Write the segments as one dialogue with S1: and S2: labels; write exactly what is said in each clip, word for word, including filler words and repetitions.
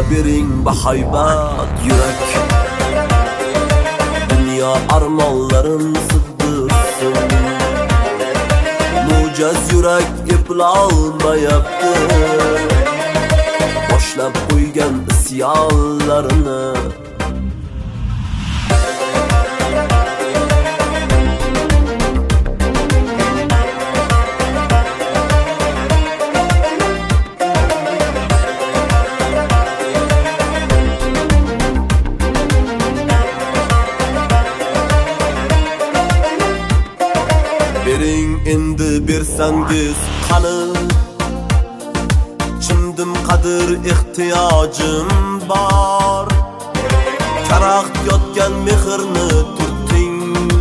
S1: bering bahaybat yurak, dünya armonlarin sig'dirsin. Mo'jaz yurak eplolmayapti boshlab qo'ygan isyonlarini. Bering endi bersangiz qani, chimdim qadir ehtiyojim bor. Karaxt yotgan mehrni turting,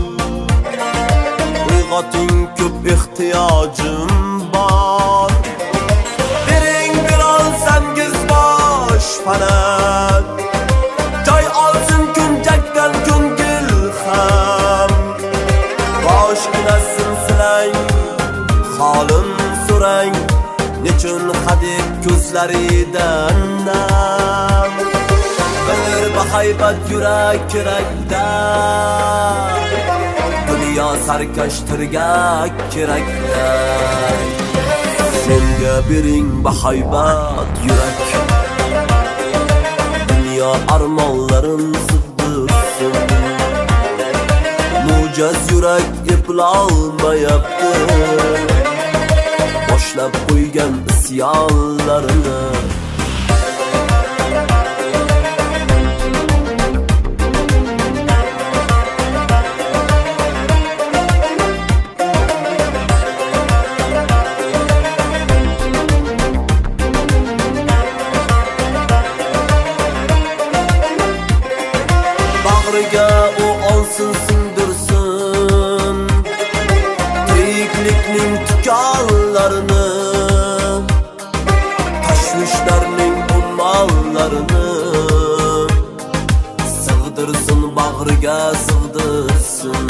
S1: uyg'oting ko'p ehtiyojim bor. Bering berolsangiz boshpana, joy olsin kunjakdan ko'ngil ham. Boshginasi holim so'rang, nechun hadeb ko'zlaridan nam. Bir bahaybat yurak kerakda, dunyo sarkash tirgak kerakda. Senga bering bahaybat yurak, dunyo armonlarin sig'dirsin. Mo'jaz yurak eplolmayapti boshlab qo'ygan isyonlarini. Bag'riga u olsin singdirsin tiriklikning tikonlarini, tashvishlarning ummonlarini. Sig'dirsin bag'riga sig'dirsin,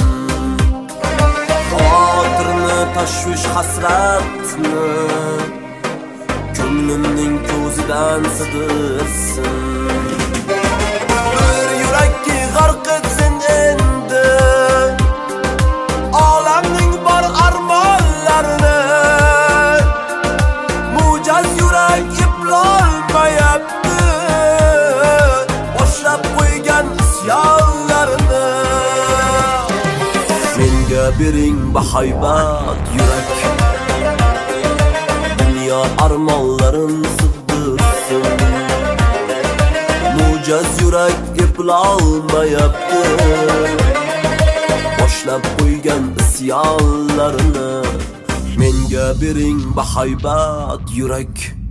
S1: xotirni tashvish hasratni ko'nglimning ko'zidan sidirsin. Bir yurakki g'arq etsin endi olamning bor armonlarini. Mo'jaz yurak eplolmayapti boshlab qo'ygan isyonlarini. Senga bering bahaybat yurak, dunyo armonlarin sig'dirsin. Mo'jaz yurak eplolmayapti boshlab qo'ygan isyonlarini. Menga bering bahaybat yurak.